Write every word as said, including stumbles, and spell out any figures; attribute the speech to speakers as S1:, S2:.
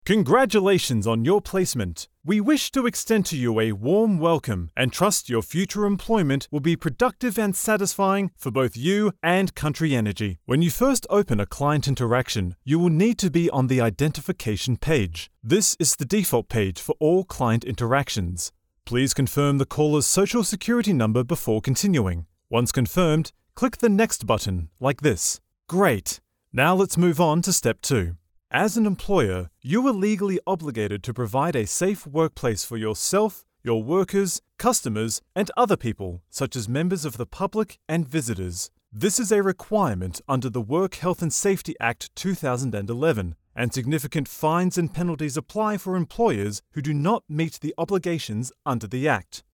S1: Congratulations on your placement. We wish to extend to you a warm welcome and trust your future employment will be productive and satisfying for both you and Country Energy. When you first open a client interaction, you will need to be on the identification page. This is the default page for all client interactions. Please confirm the caller's social security number before continuing. Once confirmed, click the Next button, like this. Great! Now let's move on to step two. As an employer, you are legally obligated to provide a safe workplace for yourself, your workers, customers, and other people, such as members of the public and visitors. This is a requirement under the Work Health and Safety Act two thousand eleven, and significant fines and penalties apply for employers who do not meet the obligations under the Act.